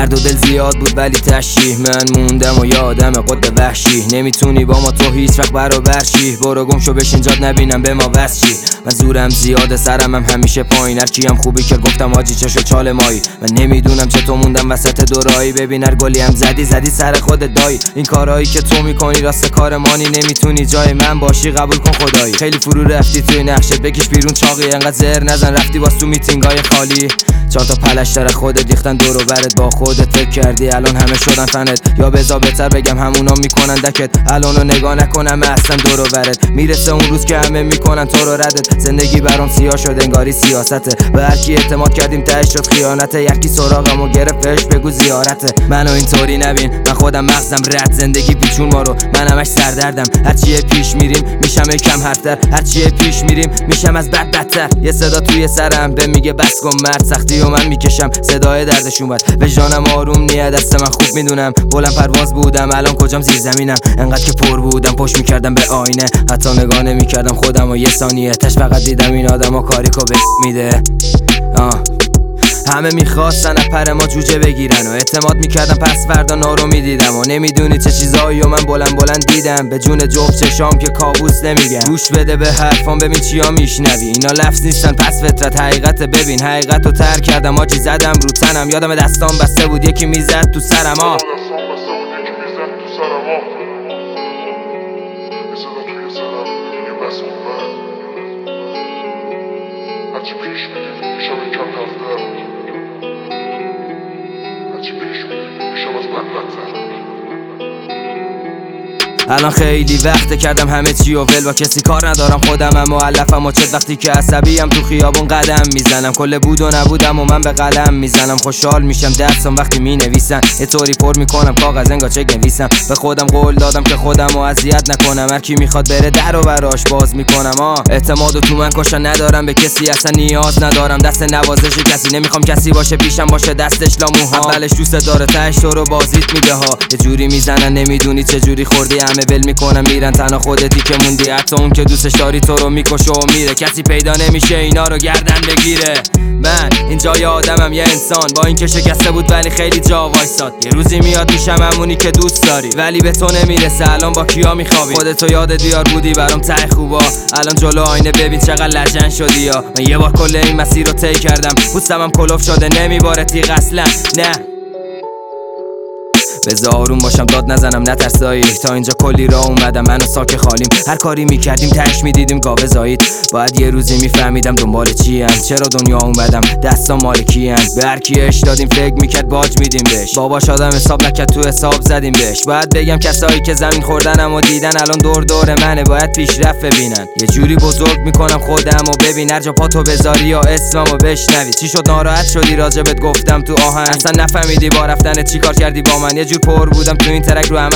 درد و دل زیاد بود ولی تشریح من موندم و یادم قد وحشی. نمیتونی با ما تو هیچ وقت برابر شی، برو گم شو بشین جات نبینم به ما وصل چی. من زورم زیاده سرم هم همیشه پایین، هر کیم خوبی که گفتم آجی چشو چال مایی. من نمیدونم چطور موندم وسط دورایی، ببین هر گلی هم زدی سر خود دایی. این کارهایی که تو میکنی راست کار مانی، نمیتونی جای من باشی قبول کن خدایی. خیلی فرو رفتی توی نقشت بکش بیرون چاقی، انقدر زر نزن رفتی باز تو میتینگای خالی. 4 تا پلشتر خودت ریختن دور و برت، با خودت فکر کردی الان همه شدن فنت، یا بذار بهتر بگم همونا میکنن دکت. الانو نگاه نکنم اصلا دور و برت، میرسه اون روز که همه میکنن تو رو ردت. زندگی برام سیاه شد انگاری سیاسته، به هر کی اعتماد کردیم تهش شد خیانته. یکی سراغمو گرفتش بگو زیارته، منو اینطوری نبین من خودم مغزم رد. زندگی پیچون ما رو من همش سردردم، هرچی پیش میریم میشم کم حرفتر، هرچی پیش میریم میشم از بدتر. یه صدا توی سرم به میگه بس کن مرد، سختی و من میکشم صدای دردش اومد. به جانم آروم نیه دست من خوب میدونم، بلند پرواز بودم الان کجام زیر زمینم. انقدر که پر بودم پشت میکردم به آینه، حتی نگاه نمیکردم خودم و یه ثانیه تش فقط دیدم این آدمو کاریکو میده. همه میخواستن از پر ما جوجه بگیرن و اعتماد میکردم پس فردا نارو میدیدم. و نمیدونی چه چیزایی و من بلند دیدم، به جون جفت چشام که کابوس نمیگم. گوش بده به حرفام ببین چیا میشنوی، اینا لفظ نیستن پس فطرت حقیقت. ببین حقیقتو ترک کردم آجی زدم رو تنم، یادم دستام بسته بود یکی میزد تو سرم. هرچی پیش میدیم میشم کم رفتر، هرچی پیش میدیم میشم از بدتر. الان خیلی وقته کردم همه چی و ول، با کسی کار ندارم خودمم مؤلفم و چت. وقتی که عصبیم تو خیابون قدم میزنم، کل بود و نبودم و من به قلم میزنم. خوشحال میشم دستم وقتی مینویسم، یه طوری پر میکنم کاغذ انگار چک نویسم. به خودم قول دادم که خودم رو اذیت نکنم، هر کی میخواد بره در و براش باز میکنم. اعتمادو تو من کشن ندارم به کسی، اصلا نیاز ندارم دست نوازش کسی. نمیخوام کسی باشه پیشم باشه دستش لاموها، اولش دوست داره تهش تو رو بازیت میده ها. یه جوری میزنن نمیدونی چه جوری خوردی، همه ول میکنم میرن تنها خودتی که موندی. حتی اون که دوستش داری تو رو میکشه و میره، کسی پیدا نمیشه اینا رو گردن بگیره. من اینجا یه آدمم یه انسان، با این که شکسته بود ولی خیلی جا وایساد. یه روزی میاد میشم همونی که دوست داری، ولی به تو نمیرسه الان با کیا میخوابی. خودتو یادت بیار بودی برام ته خوبا، الان جلو آینه ببین چقدر لجن شدی. یا من یه بار کل این مسیر رو طی کردم، پوستم هم کلوف شده نمیباره تیغ اصلا. نه بذار آروم باشم داد نزنم نترسایی، تا اینجا کلی راه اومدم من و ساک خالیم. هر کاری میکردیم تهش میدیدیم گاوه زایید، باید یه روزی میفهمیدم دنبال چیم، چرا دنیا اومدم دستام مال کیم. به هر کی اش دادیم فکر میکرد باج میدیم بهش، باباش آدم حساب نکرد تو حساب زدیم بهش. باید بگم کسایی که زمین خوردنم و دیدن الان دور منه، باید پیشرفت ببینن. یه جوری بزرگ میکنم خودم و ببین هر جا پاتو بذاری یا اسممو بشنوی. چی شد ناراحت شدی راجبت گفتم تو آهنگ، اصلا نفهمیدی با رفتن چیکار کردی با من. یه جور پر بودم تو این ترک رو همه